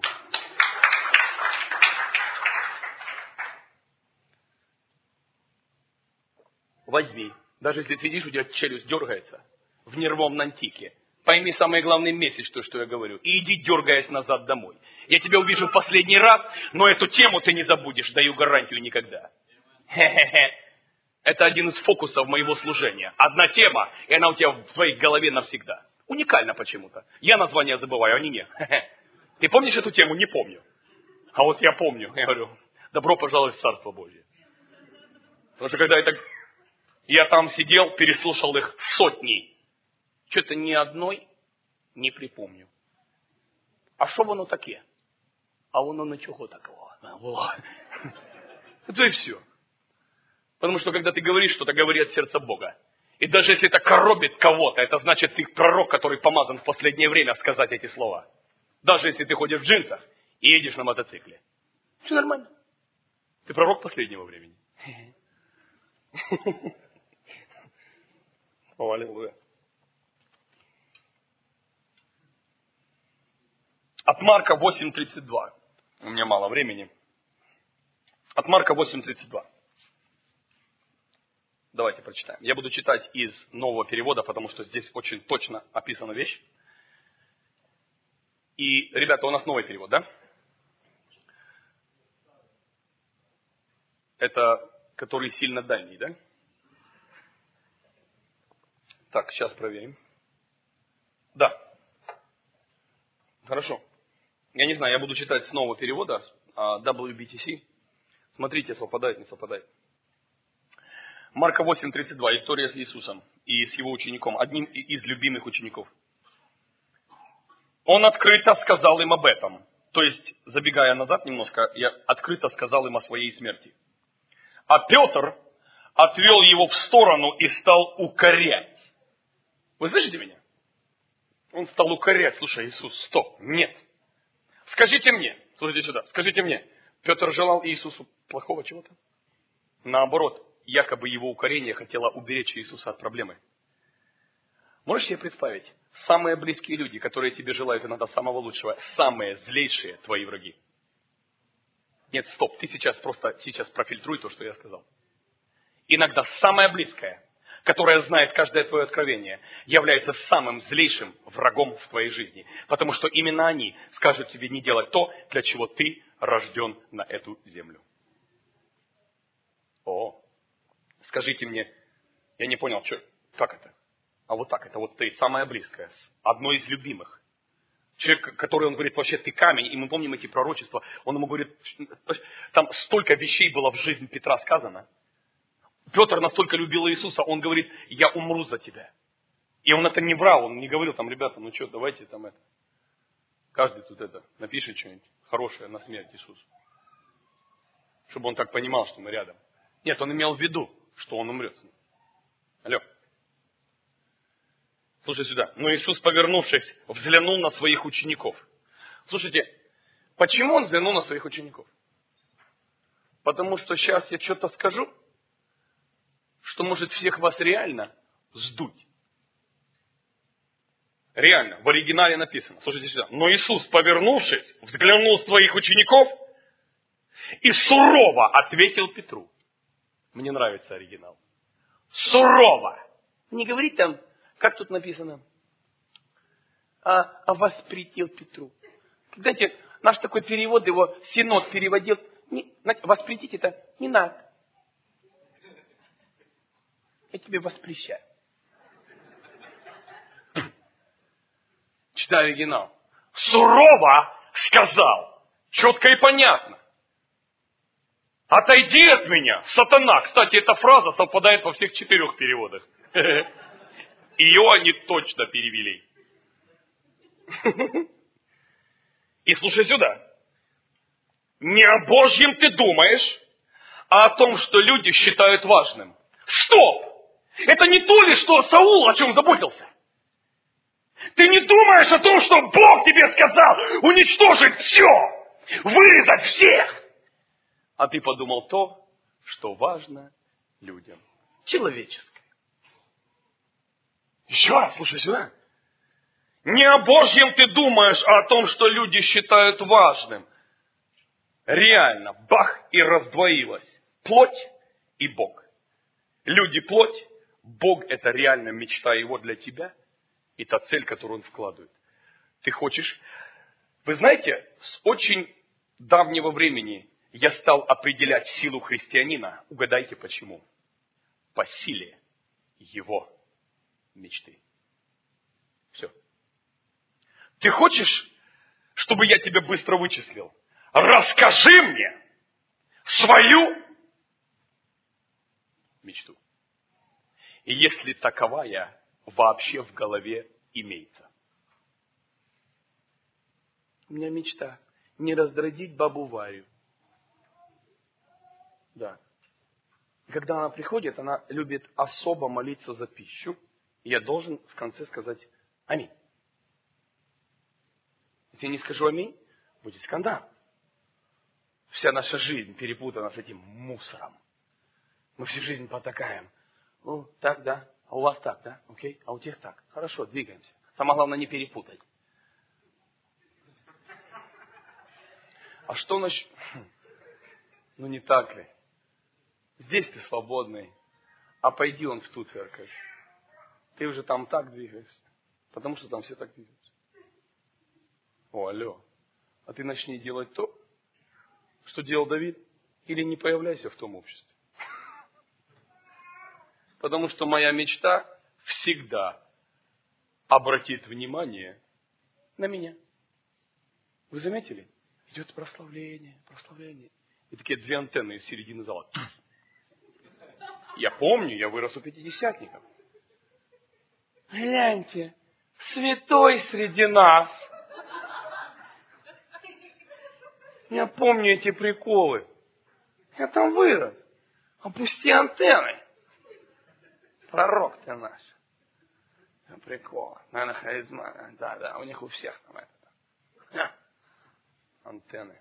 Возьми. Даже если ты сидишь, у тебя челюсть дергается в нервном тике. Пойми самый главный месседж, то, что я говорю. И иди, дергаясь назад домой. Я тебя увижу в последний раз, но эту тему ты не забудешь, даю гарантию никогда. Хе-хе-хе. Это один из фокусов моего служения. Одна тема, и она у тебя в твоей голове навсегда. Уникально почему-то. Я название забываю, они нет. Хе-хе. Ты помнишь эту тему? Не помню. А вот я помню. Я говорю, добро пожаловать в Царство Божие. Потому что когда я там сидел, переслушал их сотни. Что-то ни одной не припомню. А що воно таке? А воно ничего такого. Это и все. Потому что когда ты говоришь что-то, говори от сердца Бога. И даже если это коробит кого-то, это значит, ты пророк, который помазан в последнее время сказать эти слова. Даже если ты ходишь в джинсах и едешь на мотоцикле. Все нормально. Ты пророк последнего времени. О, аллилуйя. От Марка 8:32. У меня мало времени. От Марка 8:32. Давайте прочитаем. Я буду читать из нового перевода, потому что здесь очень точно описана вещь. И, ребята, у нас новый перевод, да? Это который сильно дальний, да? Так, сейчас проверим. Да. Хорошо. Я не знаю, я буду читать с нового перевода, WBTC. Смотрите, совпадает, не совпадает. Марка 8:32. История с Иисусом и с его учеником, одним из любимых учеников. Он открыто сказал им об этом. То есть, забегая назад немножко, я открыто сказал им о своей смерти. А Петр отвел его в сторону и стал укорять. Вы слышите меня? Он стал укорять. Слушай, Иисус, стоп, нет. Скажите мне, слушайте сюда, скажите мне, Петр желал Иисусу плохого чего-то? Наоборот, якобы его укорение хотело уберечь Иисуса от проблемы. Можешь себе представить, самые близкие люди, которые тебе желают иногда самого лучшего, самые злейшие твои враги. Нет, стоп, ты сейчас профильтруй то, что я сказал. Иногда самое близкое, которое знает каждое твое откровение, является самым злейшим врагом в твоей жизни. Потому что именно они скажут тебе не делать то, для чего ты рожден на эту землю. О, скажите мне, я не понял, как это? А вот так, это вот стоит самое близкое, одно из любимых. Человек, который, он говорит, вообще ты камень, и мы помним эти пророчества, он ему говорит, там столько вещей было в жизни Петра сказано. Петр настолько любил Иисуса, он говорит, я умру за тебя. И он это не врал, он не говорил, там, ребята, ну что, давайте там это. Каждый тут это напишет что-нибудь хорошее на смерть Иисусу. Чтобы он так понимал, что мы рядом. Нет, он имел в виду, что он умрет с ним. Алло. Слушай сюда. Но Иисус, повернувшись, взглянул на своих учеников. Слушайте, почему он взглянул на своих учеников? Потому что сейчас я что-то скажу, что может всех вас реально сдуть. Реально, в оригинале написано. Слушайте сюда. Но Иисус, повернувшись, взглянул на своих учеников и сурово ответил Петру. Мне нравится оригинал. Сурово. Не говорит там, как тут написано, а воспретил Петру. Знаете, наш такой перевод, его Синод переводил, воспретить это не надо. Я тебе воспрещаю. Читай оригинал. Сурово сказал. Четко и понятно. Отойди от меня, сатана. Кстати, эта фраза совпадает во всех 4 переводах. Ее они точно перевели. И слушай сюда. Не о Божьем ты думаешь, а о том, что люди считают важным. Стоп! Это не то ли, что Саул о чем заботился? Ты не думаешь о том, что Бог тебе сказал уничтожить все, вырезать всех? А ты подумал то, что важно людям. Человеческое. Еще раз, слушай сюда. Не о Божьем ты думаешь, а о том, что люди считают важным. Реально, бах, и раздвоилось. Плоть и Бог. Люди плоть, Бог это реально мечта Его для тебя. И та цель, которую Он вкладывает. Ты хочешь? Вы знаете, с очень давнего времени я стал определять силу христианина. Угадайте почему? По силе его мечты. Все. Ты хочешь, чтобы я тебя быстро вычислил? Расскажи мне свою мечту. И если таковая вообще в голове имеется. У меня мечта не раздрадить бабу Варю. Да. И когда она приходит, она любит особо молиться за пищу. И я должен в конце сказать аминь. Если я не скажу аминь, будет скандал. Вся наша жизнь перепутана с этим мусором. Мы всю жизнь потакаем. Ну, так, да. А у вас так, да? Окей. А у тех так. Хорошо, двигаемся. Самое главное не перепутать. А что насчет... Ну, не так ли? Здесь ты свободный. А пойди он в ту церковь. Ты уже там так двигаешься. Потому что там все так двигаются. О, алло. А ты начни делать то, что делал Давид. Или не появляйся в том обществе. Потому что моя мечта всегда обратит внимание на меня. Вы заметили? Идет прославление, прославление. И такие две антенны из середины зала. Я помню, я вырос у пятидесятников. Гляньте, святой среди нас. Я помню эти приколы. Я там вырос. Опусти антенны. Пророк ты наш. Прикол. Наверное, харизма. Да, у них у всех там это. Антенны.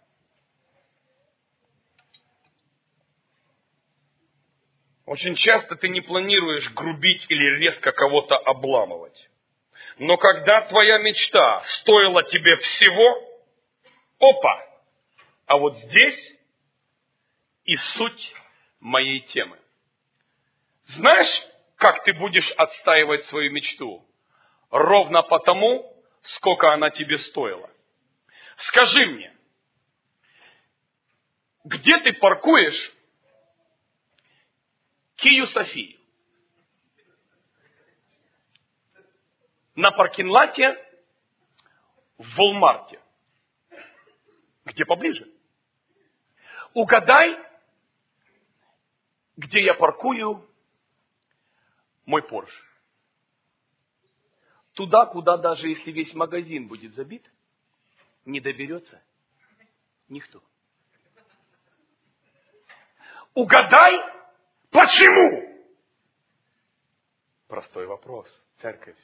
Очень часто ты не планируешь грубить или резко кого-то обламывать. Но когда твоя мечта стоила тебе всего, опа! А вот здесь и суть моей темы. Знаешь, как ты будешь отстаивать свою мечту? Ровно потому, сколько она тебе стоила. Скажи мне, где ты паркуешь Кию Софию? На паркинг-лате в Walmart. Где поближе? Угадай, где я паркую мой Порш. Туда, куда даже если весь магазин будет забит, не доберется никто. Угадай, почему? Простой вопрос, церковь.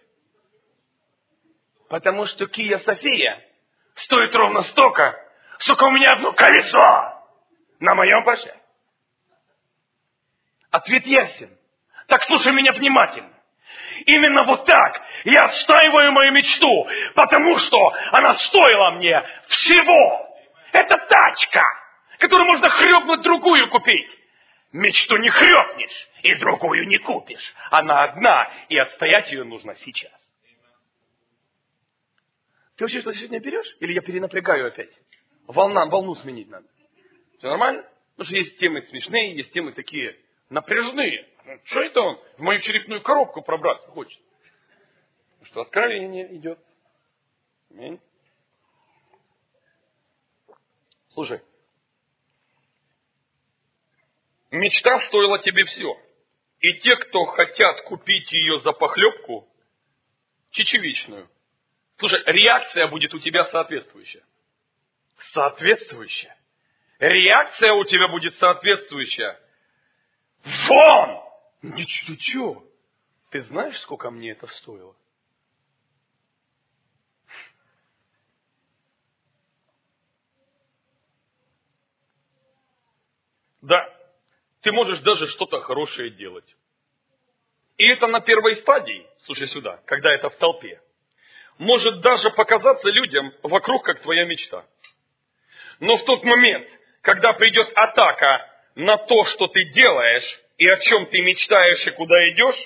Потому что Кия София стоит ровно столько, сколько у меня одно колесо на моем Порше. Ответ ясен. Так слушай меня внимательно. Именно вот так я отстаиваю мою мечту, потому что она стоила мне всего. Это тачка, которую можно хрёпнуть, другую купить. Мечту не хрёпнешь и другую не купишь. Она одна, и отстоять ее нужно сейчас. Ты вообще что сегодня берешь? Или я перенапрягаю опять? Волну сменить надо. Все нормально? Потому что есть темы смешные, есть темы такие напряжные. Что это он в мою черепную коробку пробраться хочет? Что откровение идет. Аминь. Слушай. Мечта стоила тебе все. И те, кто хотят купить ее за похлебку, чечевичную. Слушай, реакция будет у тебя соответствующая. Соответствующая. реакция у тебя будет соответствующая. Вон! Ты чё? Ты знаешь, сколько мне это стоило? Да, ты можешь даже что-то хорошее делать. И это на первой стадии, слушай сюда, когда это в толпе, может даже показаться людям вокруг, как твоя мечта. Но в тот момент, когда придет атака на то, что ты делаешь, и о чем ты мечтаешь, и куда идешь,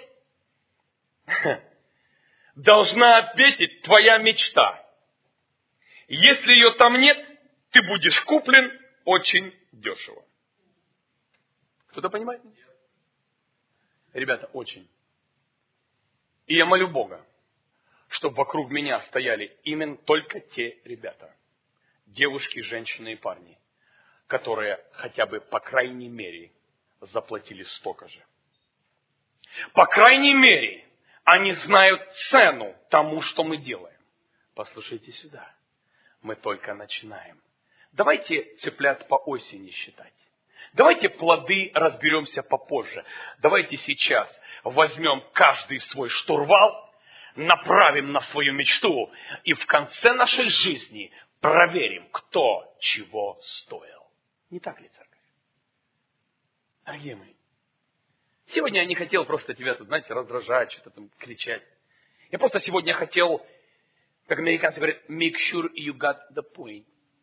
должна ответить твоя мечта. Если ее там нет, ты будешь куплен очень дешево. Кто-то понимает? Ребята, очень. И я молю Бога, чтобы вокруг меня стояли именно только те ребята, девушки, женщины и парни, которые хотя бы по крайней мере заплатили столько же. По крайней мере, они знают цену тому, что мы делаем. Послушайте сюда, мы только начинаем. Давайте цыплят по осени считать. Давайте плоды разберемся попозже. Давайте сейчас возьмем каждый свой штурвал, направим на свою мечту и в конце нашей жизни проверим, кто чего стоил. Не так ли, церковь? Дорогие мои, сегодня я не хотел просто тебя тут, знаете, раздражать, что-то там кричать. Я просто сегодня хотел, как американцы говорят, make sure you got the point.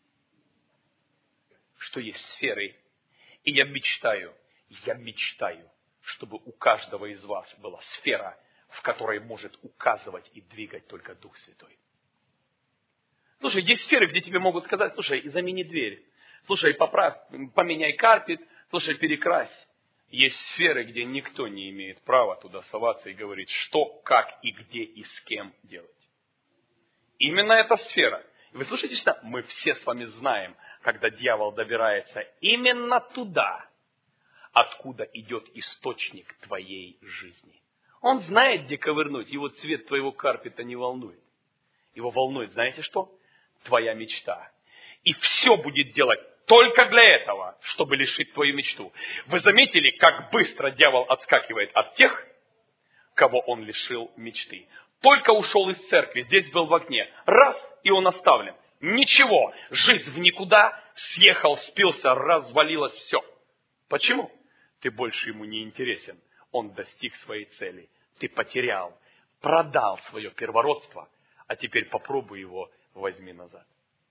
Что есть сферы. И я мечтаю, чтобы у каждого из вас была сфера, в которой может указывать и двигать только Дух Святой. Слушай, есть сферы, где тебе могут сказать, слушай, замени дверь, слушай, поправь, поменяй карпет, слушай, перекрась. Есть сферы, где никто не имеет права туда соваться и говорить, что, как и где и с кем делать. Именно эта сфера. Вы слушаете, что мы все с вами знаем, когда дьявол добирается именно туда, откуда идет источник твоей жизни. Он знает, где ковырнуть, его цвет твоего карпета не волнует. Его волнует, знаете что? Твоя мечта. И все будет делать только для этого, чтобы лишить твою мечту. Вы заметили, как быстро дьявол отскакивает от тех, кого он лишил мечты? Только ушел из церкви, здесь был в окне. Раз, и он оставлен. Ничего, жизнь в никуда, съехал, спился, развалилось все. Почему? Ты больше ему не интересен. Он достиг своей цели. Ты потерял, продал свое первородство, а теперь попробуй его возьми назад.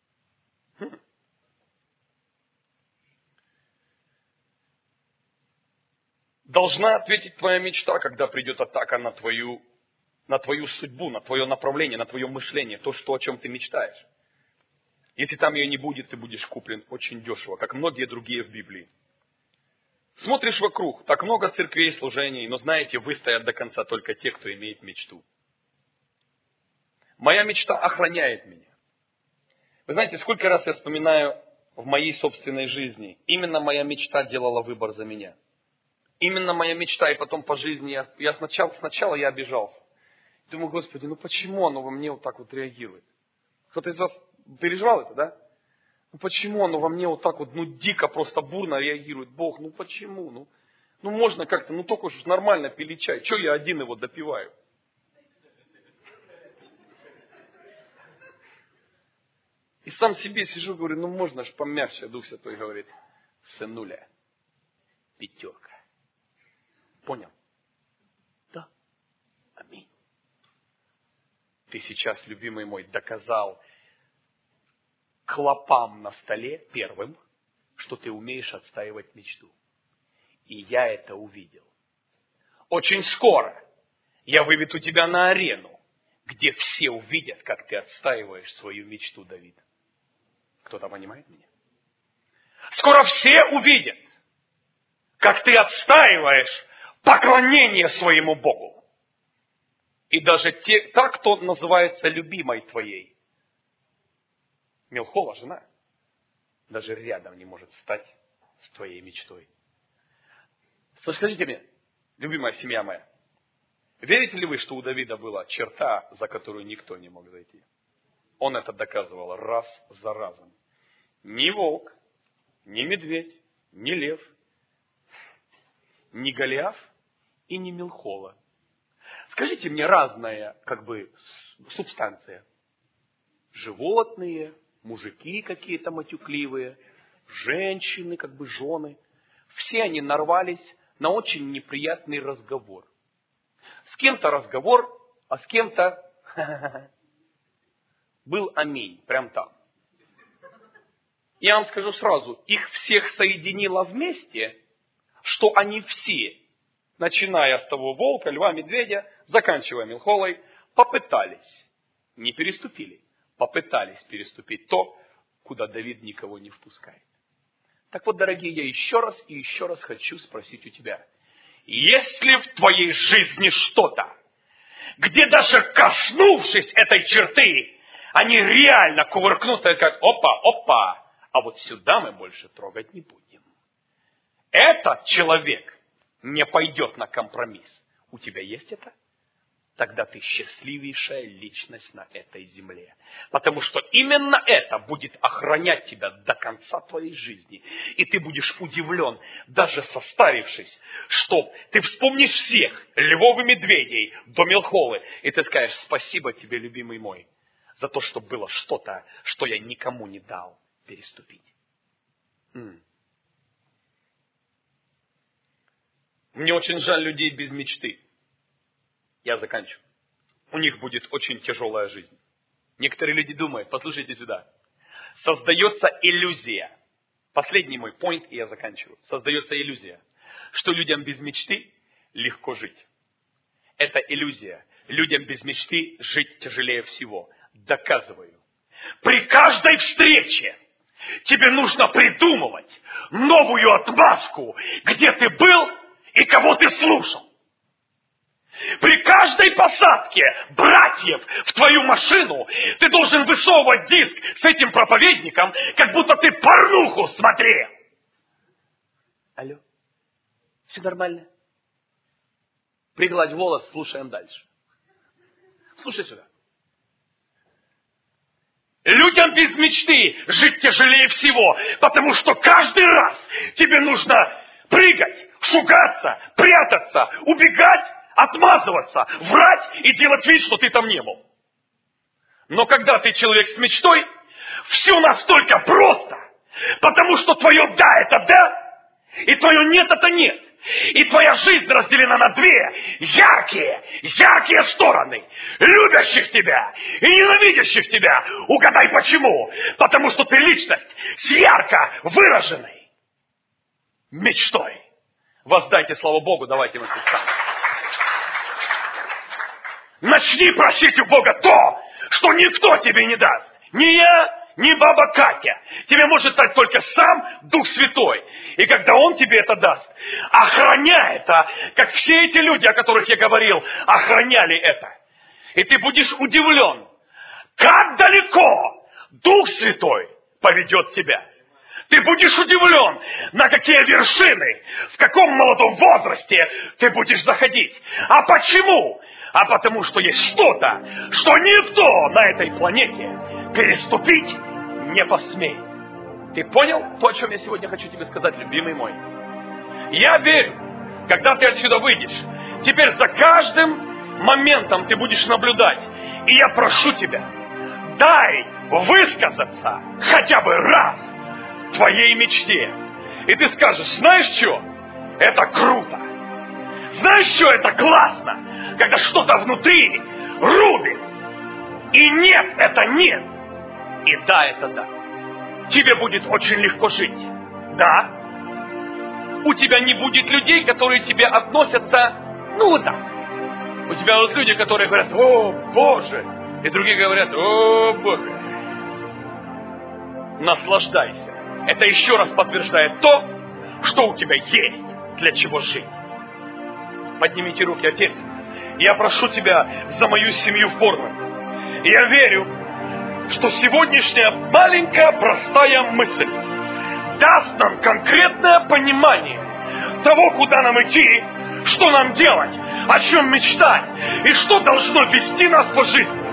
Должна ответить твоя мечта, когда придет атака на твою судьбу, на твое направление, на твое мышление, то, о чем ты мечтаешь. Если там ее не будет, ты будешь куплен очень дешево, как многие другие в Библии. Смотришь вокруг, так много церквей, служений, но знаете, выстоят до конца только те, кто имеет мечту. Моя мечта охраняет меня. Вы знаете, сколько раз я вспоминаю в моей собственной жизни, именно моя мечта делала выбор за меня. Именно моя мечта, и потом по жизни я сначала я обижался. Думаю, Господи, почему оно во мне вот так вот реагирует? Кто-то из вас переживал это, да? Почему оно во мне вот так вот, дико, просто бурно реагирует? Бог, почему? Можно как-то, только уж нормально пили чай. Чего я один его допиваю? И сам себе сижу, говорю, можно ж помягче. Дух Святой говорит, сынуля, 5. Понял? Да. Аминь. Ты сейчас, любимый мой, доказал клопам на столе первым, что ты умеешь отстаивать мечту. И я это увидел. Очень скоро я выведу тебя на арену, где все увидят, как ты отстаиваешь свою мечту, Давид. Кто-то понимает меня? Скоро все увидят, как ты отстаиваешь поклонение своему Богу. И даже та, кто называется любимой твоей, Милхола, жена, даже рядом не может стать с твоей мечтой. Скажите мне, любимая семья моя, верите ли вы, что у Давида была черта, за которую никто не мог зайти? Он это доказывал раз за разом. Ни волк, не медведь, не лев, не Голиаф и не Милхола. Скажите мне, разная субстанция. Животные, мужики какие-то матюкливые, женщины, жены. Все они нарвались на очень неприятный разговор. С кем-то разговор, а с кем-то был аминь, прям там. Я вам скажу сразу, их всех соединило вместе, что они все, начиная с того волка, льва, медведя, заканчивая Милхолой, попытались, не переступили, попытались переступить то, куда Давид никого не впускает. Так вот, дорогие, я еще раз хочу спросить у тебя. Есть ли в твоей жизни что-то, где даже коснувшись этой черты, они реально кувыркнутся и как опа, а вот сюда мы больше трогать не будем. Этот человек не пойдет на компромисс. У тебя есть это? Тогда ты счастливейшая личность на этой земле. Потому что именно это будет охранять тебя до конца твоей жизни. И ты будешь удивлен, даже состарившись, что ты вспомнишь всех, львов и медведей, до Милхолы, и ты скажешь: спасибо тебе, любимый мой, за то, что было что-то, что я никому не дал переступить. Мне очень жаль людей без мечты. Я заканчиваю. У них будет очень тяжелая жизнь. Некоторые люди думают, послушайте сюда, создается иллюзия. Последний мой point, и я заканчиваю. Создается иллюзия, что людям без мечты легко жить. Это иллюзия. Людям без мечты жить тяжелее всего. Доказываю. При каждой встрече тебе нужно придумывать новую отмазку, где ты был и кого ты слушал. При каждой посадке братьев в твою машину ты должен высовывать диск с этим проповедником, как будто ты порнуху смотрел. Алло, все нормально? Пригладь волос, слушаем дальше. Слушай сюда. Людям без мечты жить тяжелее всего, потому что каждый раз тебе нужно прыгать, шугаться, прятаться, убегать, отмазываться, врать и делать вид, что ты там не был. Но когда ты человек с мечтой, все настолько просто, потому что твое «да» — это «да», и твое «нет» — это «нет». И твоя жизнь разделена на две яркие стороны. Любящих тебя и ненавидящих тебя. Угадай почему? Потому что ты личность с ярко выраженной мечтой. Воздайте славу Богу, давайте мы встанем. Начни просить у Бога то, что никто тебе не даст. Ни я, ни баба Катя. Тебе может дать только сам Дух Святой. И когда Он тебе это даст, охраняй это, как все эти люди, о которых я говорил, охраняли это. И ты будешь удивлен, как далеко Дух Святой поведет тебя. Ты будешь удивлен, на какие вершины, в каком молодом возрасте ты будешь заходить. А почему? А потому что есть что-то, что никто на этой планете переступить не посмеет. Ты понял то, о чем я сегодня хочу тебе сказать, любимый мой? Я верю, когда ты отсюда выйдешь, теперь за каждым моментом ты будешь наблюдать. И я прошу тебя, дай высказаться хотя бы раз твоей мечте. И ты скажешь: знаешь что? Это круто. Знаешь что? Это классно. Когда что-то внутри рубит. И нет, это нет. И да, это да. Тебе будет очень легко жить. Да. У тебя не будет людей, которые к тебе относятся, вот так. У тебя вот люди, которые говорят: о, Боже. И другие говорят: о, Боже. Наслаждайся. Это еще раз подтверждает то, что у тебя есть для чего жить. Поднимите руки, Отец. Я прошу Тебя за мою семью в Борном. Я верю, что сегодняшняя маленькая простая мысль даст нам конкретное понимание того, куда нам идти, что нам делать, о чем мечтать и что должно вести нас по жизни.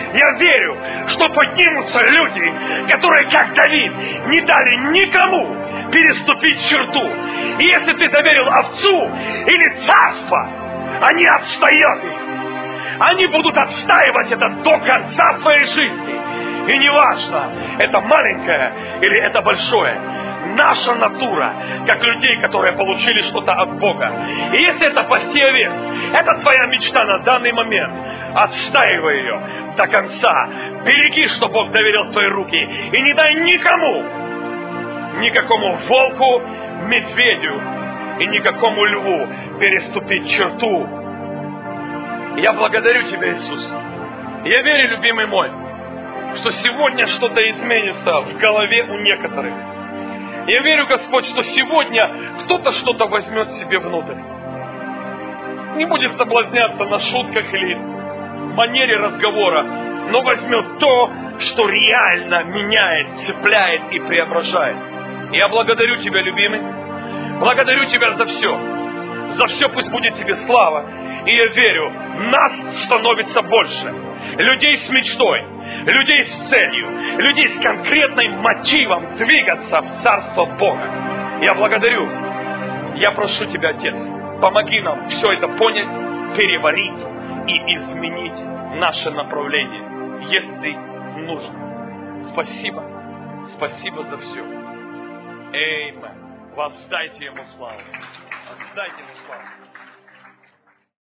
Я верю, что поднимутся люди, которые, как Давид, не дали никому переступить черту. И если ты доверил овцу или царство, они отстоят их. Они будут отстаивать это до конца своей жизни. И неважно, это маленькое или это большое. Наша натура, как людей, которые получили что-то от Бога. И если это пасти овец, это твоя мечта на данный момент. Отстаивай ее до конца. Береги, что Бог доверил в твои руки. И не дай никому, никакому волку, медведю и никакому льву переступить черту. Я благодарю Тебя, Иисус. Я верю, любимый мой, что сегодня что-то изменится в голове у некоторых. Я верю, Господь, что сегодня кто-то что-то возьмет себе внутрь. Не будет соблазняться на шутках или манере разговора, но возьмет то, что реально меняет, цепляет и преображает. Я благодарю Тебя, любимый. Благодарю Тебя за все. За все пусть будет Тебе слава. И я верю, нас становится больше. Людей с мечтой, людей с целью, людей с конкретным мотивом двигаться в Царство Бога. Я благодарю. Я прошу Тебя, Отец, помоги нам все это понять, переварить и изменить наше направление, если нужно. Спасибо. Спасибо за все. Аминь. Воздайте Ему славу. Воздайте Ему славу.